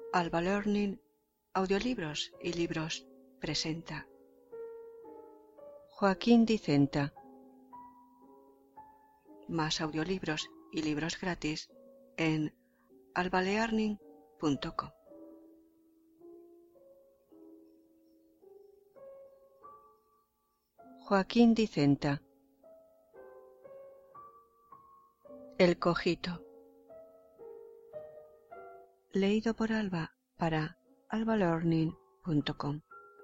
Alba Learning, Audiolibros y Libros presenta Joaquín Dicenta. Más audiolibros y libros gratis en albalearning.com. Joaquín Dicenta. El cojito. Leído por Alba para albalearning.com.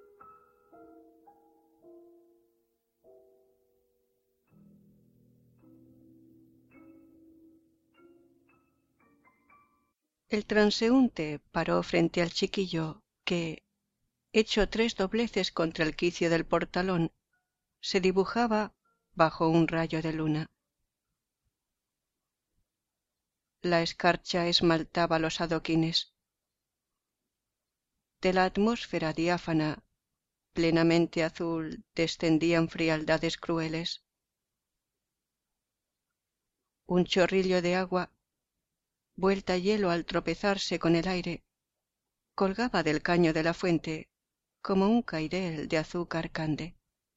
El transeúnte paró frente al chiquillo que, hecho 3 dobleces contra el quicio del portalón, se dibujaba bajo un rayo de luna. La escarcha esmaltaba los adoquines. De la atmósfera diáfana, plenamente azul, descendían frialdades crueles. Un chorrillo de agua, vuelta hielo al tropezarse con el aire, colgaba del caño de la fuente como un cairel de azúcar cande.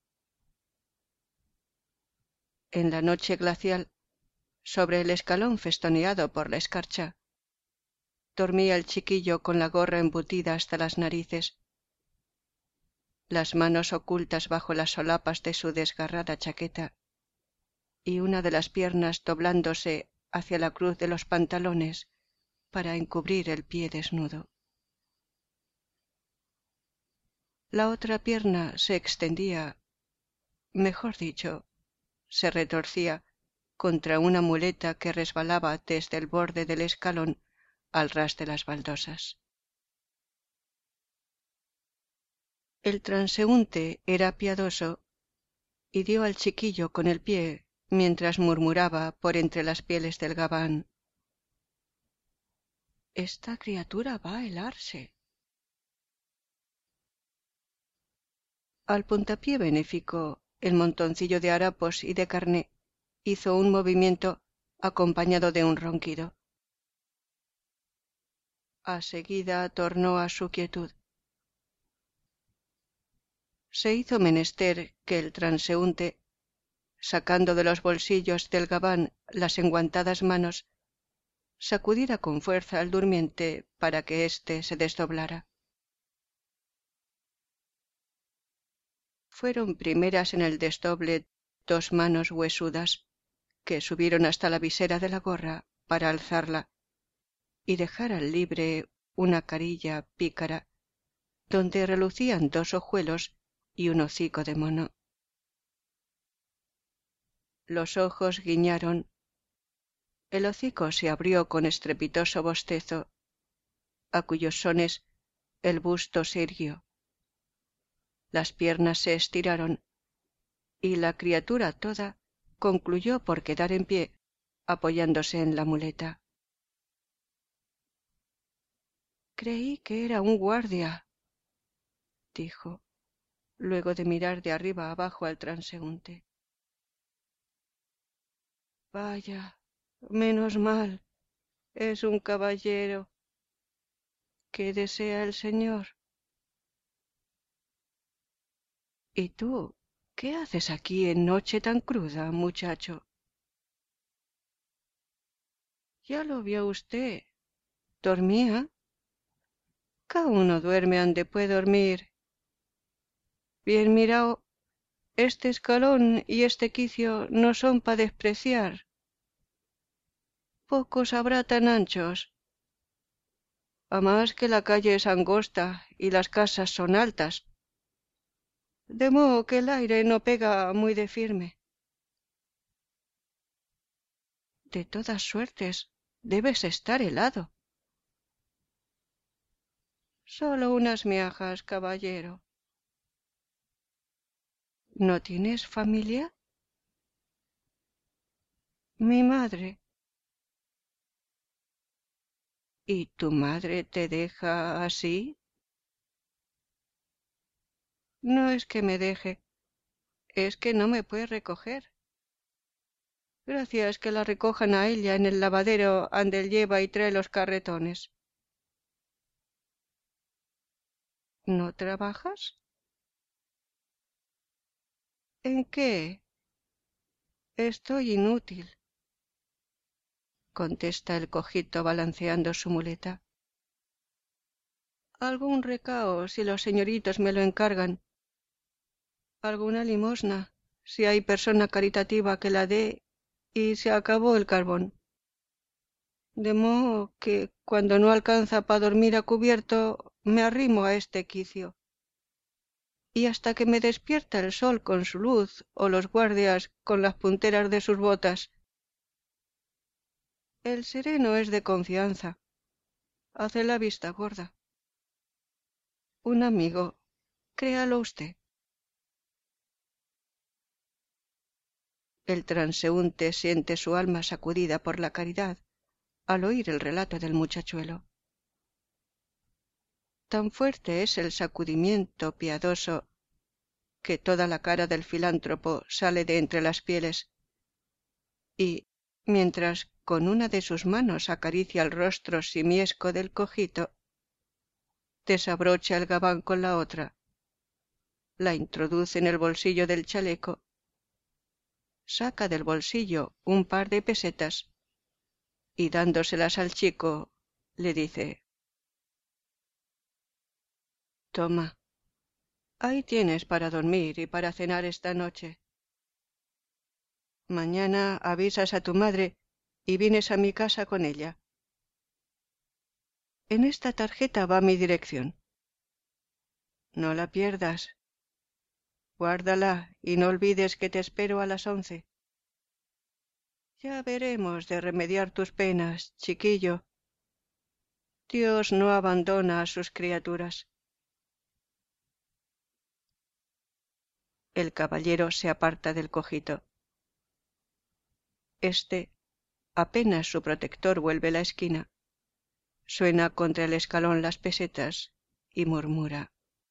En la noche glacial, sobre el escalón festoneado por la escarcha, dormía el chiquillo con la gorra embutida hasta las narices, las manos ocultas bajo las solapas de su desgarrada chaqueta y una de las piernas doblándose hacia la cruz de los pantalones para encubrir el pie desnudo. La otra pierna se extendía, mejor dicho, se retorcía contra una muleta que resbalaba desde el borde del escalón al ras de las baldosas. El transeúnte era piadoso y dio al chiquillo con el pie mientras murmuraba por entre las pieles del gabán: «Esta criatura va a helarse». Al puntapié benéfico, el montoncillo de harapos y de carné hizo un movimiento acompañado de un ronquido. A seguida tornó a su quietud. Se hizo menester que el transeúnte, sacando de los bolsillos del gabán las enguantadas manos, sacudiera con fuerza al durmiente para que éste se desdoblara. Fueron primeras en el desdoble 2 manos huesudas que subieron hasta la visera de la gorra para alzarla y dejar al libre una carilla pícara donde relucían 2 ojuelos y un hocico de mono. Los ojos guiñaron, el hocico se abrió con estrepitoso bostezo, a cuyos sones el busto se irguió. Las piernas se estiraron y la criatura toda concluyó por quedar en pie, apoyándose en la muleta. «Creí que era un guardia», dijo, luego de mirar de arriba abajo al transeúnte. «Vaya, menos mal, es un caballero. ¿Qué desea el señor?» «¿Y tú qué haces aquí en noche tan cruda, muchacho?» «Ya lo vio usted. ¿Dormía?» «Ca uno duerme ande puede dormir. Bien mirao, este escalón y este quicio no son pa despreciar. Pocos habrá tan anchos. A más que la calle es angosta y las casas son altas, de modo que el aire no pega muy de firme. De todas suertes, debes estar helado». «Solo unas miajas, caballero». «¿No tienes familia?» «Mi madre». «¿Y tu madre te deja así?» «No es que me deje, es que no me puede recoger. Gracias que la recojan a ella en el lavadero ande él lleva y trae los carretones». ¿No trabajas? ¿En qué? Estoy inútil, contesta el cojito balanceando su muleta. Algún recao si los señoritos me lo encargan. Alguna limosna, si hay persona caritativa que la dé, y se acabó el carbón. De modo que cuando no alcanza pa dormir a cubierto, me arrimo a este quicio. Y hasta que me despierta el sol con su luz o los guardias con las punteras de sus botas. El sereno es de confianza, hace la vista gorda. Un amigo, créalo usted. El transeúnte siente su alma sacudida por la caridad al oír el relato del muchachuelo. Tan fuerte es el sacudimiento piadoso que toda la cara del filántropo sale de entre las pieles, y, mientras con una de sus manos acaricia el rostro simiesco del cojito, desabrocha el gabán con la otra, la introduce en el bolsillo del chaleco, saca del bolsillo un par de pesetas y dándoselas al chico, le dice: «Toma, ahí tienes para dormir y para cenar esta noche. Mañana avisas a tu madre y vienes a mi casa con ella. En esta tarjeta va mi dirección. No la pierdas. Guárdala y no olvides que te espero a las 11. Ya veremos de remediar tus penas, chiquillo. Dios no abandona a sus criaturas». El caballero se aparta del cojito. Este, apenas su protector vuelve la esquina, suena contra el escalón las pesetas y murmura: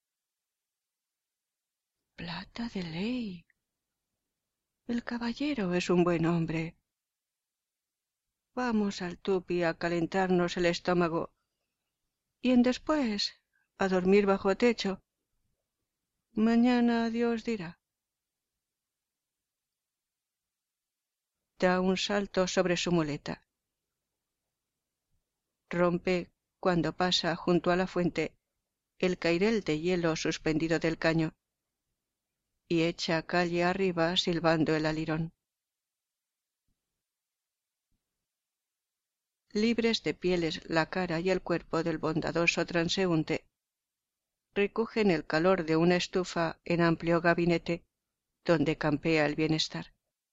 «Plata de ley. El caballero es un buen hombre. Vamos al tupi a calentarnos el estómago y en después a dormir bajo techo. Mañana Dios dirá». Da un salto sobre su muleta. Rompe, cuando pasa junto a la fuente, el cairel de hielo suspendido del caño y echa calle arriba silbando el alirón. Libres de pieles la cara y el cuerpo del bondadoso transeúnte, recogen el calor de una estufa en amplio gabinete donde campea el bienestar.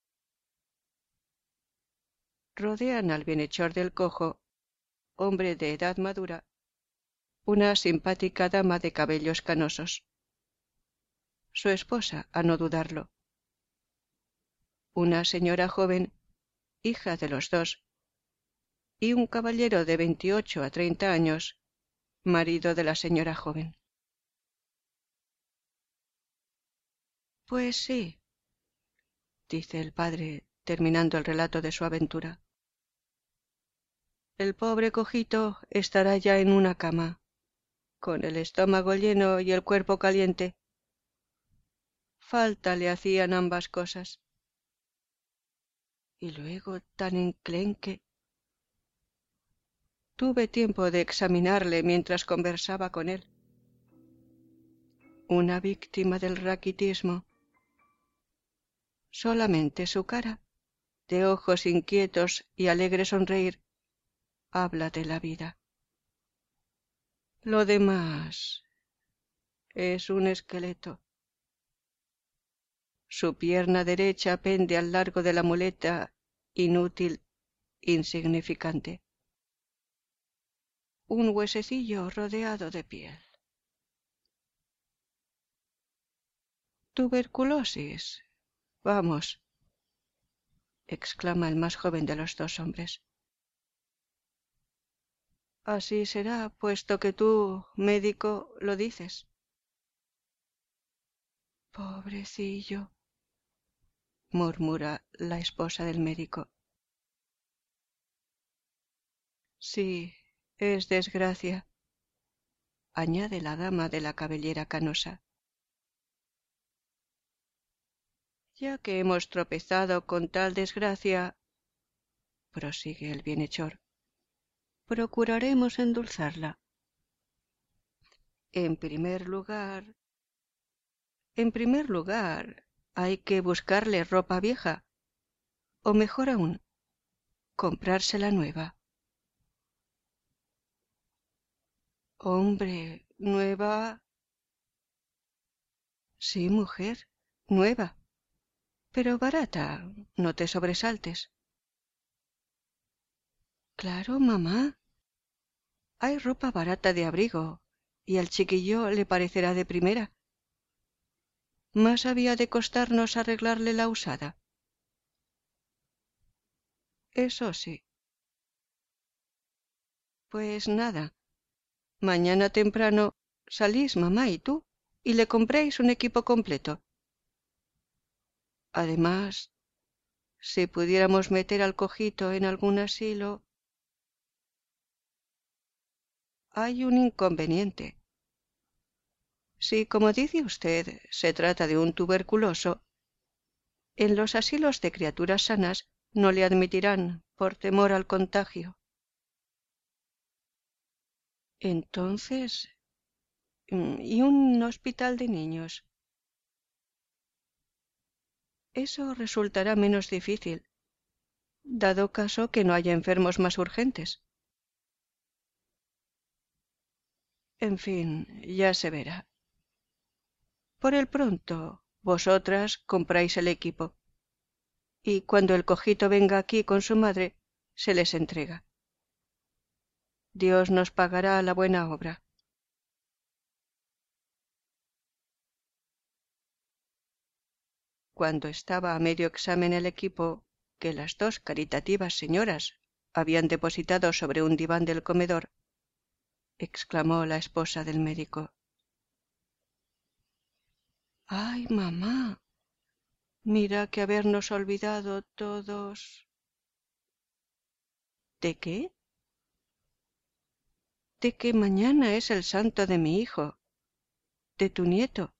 Rodean al bienhechor del cojo, hombre de edad madura, una simpática dama de cabellos canosos, su esposa, a no dudarlo, una señora joven, hija de los dos, y un caballero de 28 a 30 años, marido de la señora joven. Pues sí, dice el padre, terminando el relato de su aventura. El pobre cojito estará ya en una cama, con el estómago lleno y el cuerpo caliente. Falta le hacían ambas cosas. Y luego tan enclenque. Tuve tiempo de examinarle mientras conversaba con él. Una víctima del raquitismo. Solamente su cara, de ojos inquietos y alegre sonreír, habla de la vida. Lo demás es un esqueleto. Su pierna derecha pende al largo de la muleta, inútil, insignificante. Un huesecillo rodeado de piel. Tuberculosis. Vamos, exclama el más joven de los dos hombres. Así será, puesto que tú, médico, lo dices. Pobrecillo, murmura la esposa del médico. Sí, es desgracia. añade la dama de la cabellera canosa. Ya que hemos tropezado con tal desgracia, prosigue el bienhechor, procuraremos endulzarla. En primer lugar, hay que buscarle ropa vieja, o mejor aún, comprársela nueva. Hombre, nueva. Sí, mujer, nueva, pero barata, no te sobresaltes. Claro, mamá, hay ropa barata de abrigo, y al chiquillo le parecerá de primera. Más había de costarnos arreglarle la usada. Eso sí. Pues nada, mañana temprano salís mamá y tú, y le compréis un equipo completo. Además, si pudiéramos meter al cojito en algún asilo. Hay un inconveniente. Si, como dice usted, se trata de un tuberculoso, en los asilos de criaturas sanas no le admitirán por temor al contagio. Entonces, ¿y un hospital de niños? Eso resultará menos difícil, dado caso que no haya enfermos más urgentes. En fin, ya se verá. Por el pronto, vosotras compráis el equipo, y cuando el cojito venga aquí con su madre, se les entrega. Dios nos pagará la buena obra. Cuando estaba a medio examen el equipo, que las dos caritativas señoras habían depositado sobre un diván del comedor, exclamó la esposa del médico. ¡Ay, mamá! Mira que habernos olvidado todos. ¿De qué? De que mañana es el santo de mi hijo, de tu nieto.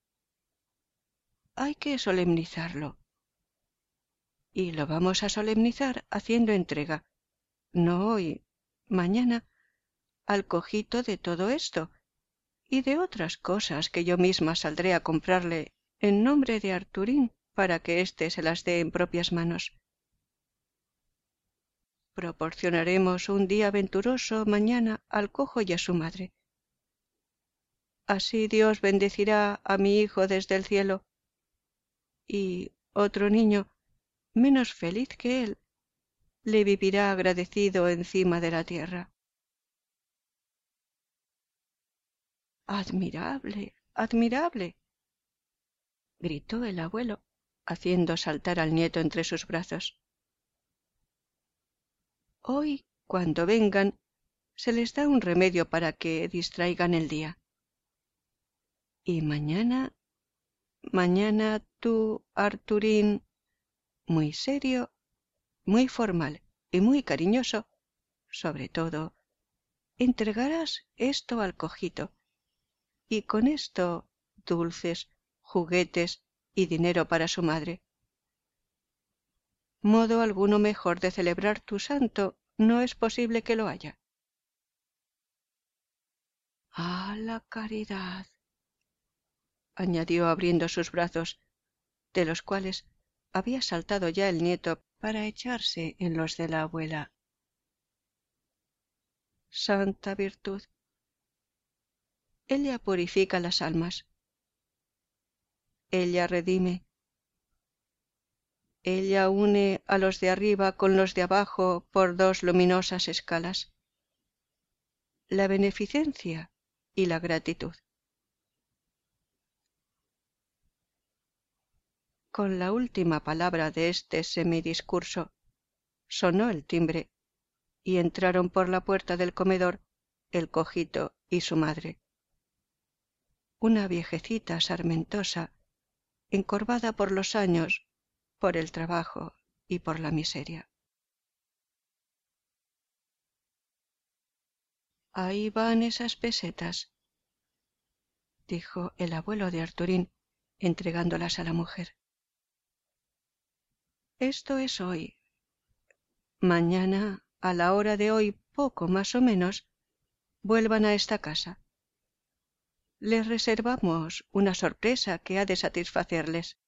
Hay que solemnizarlo. Y lo vamos a solemnizar haciendo entrega, no hoy, mañana, al cojito de todo esto y de otras cosas que yo misma saldré a comprarle en nombre de Arturín para que éste se las dé en propias manos. Proporcionaremos un día venturoso mañana al cojo y a su madre. Así Dios bendecirá a mi hijo desde el cielo, y otro niño, menos feliz que él, le vivirá agradecido encima de la tierra. Admirable, admirable, gritó el abuelo, haciendo saltar al nieto entre sus brazos. Hoy, cuando vengan, se les da un remedio para que distraigan el día. Y mañana tú, Arturín, muy serio, muy formal y muy cariñoso, sobre todo, entregarás esto al cojito, y con esto dulces, juguetes y dinero para su madre. Modo alguno mejor de celebrar tu santo no es posible que lo haya. ¡Ah, la caridad! añadió abriendo sus brazos, de los cuales había saltado ya el nieto para echarse en los de la abuela. Santa virtud. Ella purifica las almas. Ella redime. Ella une a los de arriba con los de abajo por dos luminosas escalas: la beneficencia y la gratitud. Con la última palabra de este semidiscurso sonó el timbre y entraron por la puerta del comedor el cojito y su madre, una viejecita sarmentosa, encorvada por los años, por el trabajo y por la miseria. Ahí van esas pesetas, dijo el abuelo de Arturín, entregándolas a la mujer. Esto es hoy. Mañana, a la hora de hoy, poco más o menos, vuelvan a esta casa. Les reservamos una sorpresa que ha de satisfacerles.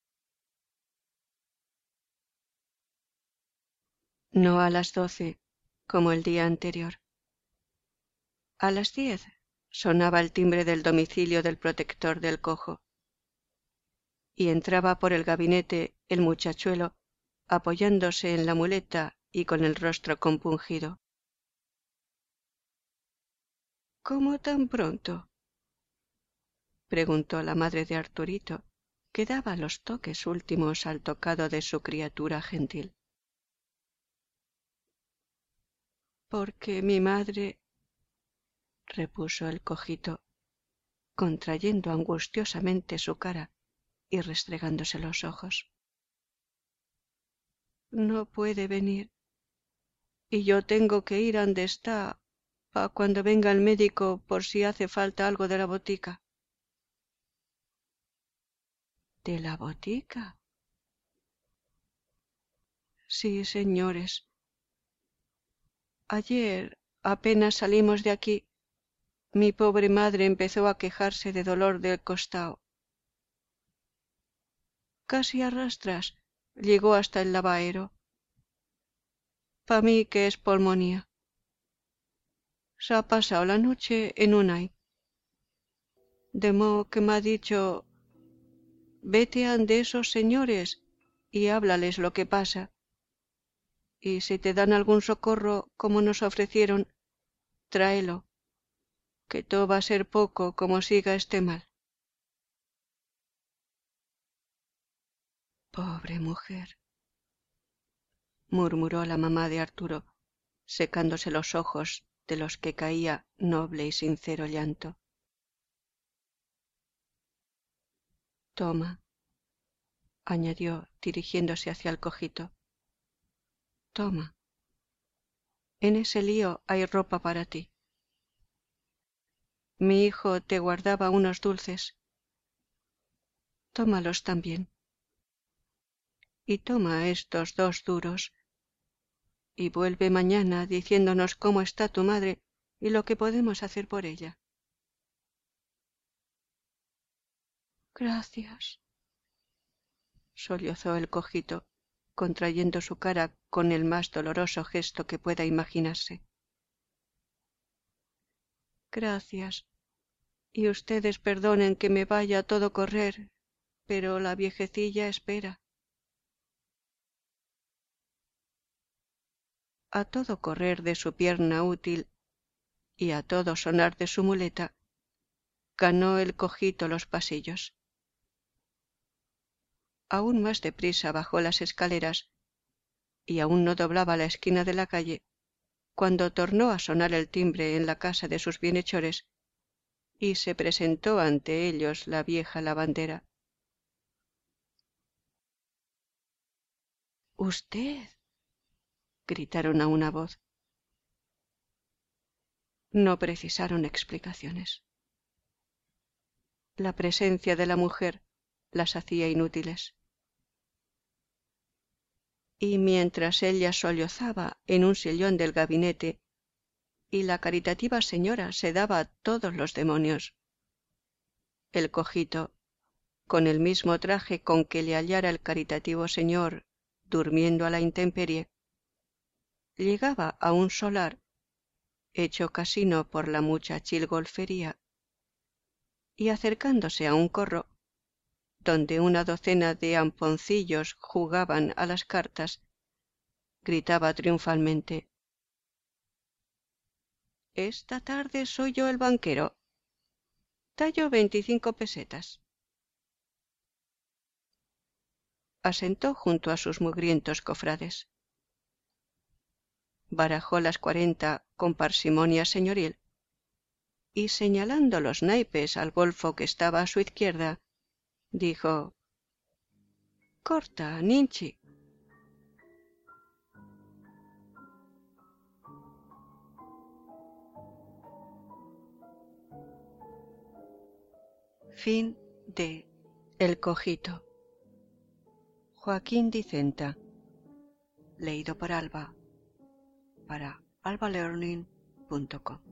No a las 12, como el día anterior. A las 10 sonaba el timbre del domicilio del protector del cojo, y entraba por el gabinete el muchachuelo, apoyándose en la muleta y con el rostro compungido. ¿Cómo tan pronto?, preguntó la madre de Arturito, que daba los toques últimos al tocado de su criatura gentil. Porque mi madre, repuso el cojito, contrayendo angustiosamente su cara y restregándose los ojos. No puede venir, y yo tengo que ir ande está pa cuando venga el médico por si hace falta algo de la botica. ¿De la botica? Sí, señores. Ayer, apenas salimos de aquí, mi pobre madre empezó a quejarse de dolor del costao. Casi a rastras llegó hasta el lavaero. Pa mí que es pulmonía. Se ha pasado la noche en un ay. De mo que me ha dicho, vete ande esos señores y háblales lo que pasa. Y si te dan algún socorro como nos ofrecieron, tráelo, que todo va a ser poco como siga este mal. Pobre mujer, murmuró la mamá de Arturo, secándose los ojos de los que caía noble y sincero llanto. Toma, añadió dirigiéndose hacia el cojito. Toma. En ese lío hay ropa para ti. Mi hijo te guardaba unos dulces. Tómalos también. Y toma estos 2 duros. Y vuelve mañana diciéndonos cómo está tu madre y lo que podemos hacer por ella. Gracias, sollozó el cojito, contrayendo su cara con el más doloroso gesto que pueda imaginarse. Gracias. Y ustedes perdonen que me vaya a todo correr, pero la viejecilla espera. A todo correr de su pierna útil y a todo sonar de su muleta, ganó el cojito los pasillos. Aún más deprisa bajó las escaleras y aún no doblaba la esquina de la calle cuando tornó a sonar el timbre en la casa de sus bienhechores y se presentó ante ellos la vieja lavandera. —¡Usted! —gritaron a una voz. No precisaron explicaciones. La presencia de la mujer las hacía inútiles. Y mientras ella sollozaba en un sillón del gabinete y la caritativa señora se daba todos los demonios, el cojito, con el mismo traje con que le hallara el caritativo señor durmiendo a la intemperie, llegaba a un solar hecho casino por la mucha chilgolfería y acercándose a un corro donde una docena de amponcillos jugaban a las cartas, gritaba triunfalmente: «Esta tarde soy yo el banquero. Tallo 25 pesetas». Asentó junto a sus mugrientos cofrades. Barajó las 40 con parsimonia señoril y, señalando los naipes al golfo que estaba a su izquierda, dijo: «Corta, Ninchi». Fin de El Cojito. Joaquín Dicenta. Leído por Alba para albalearning.com.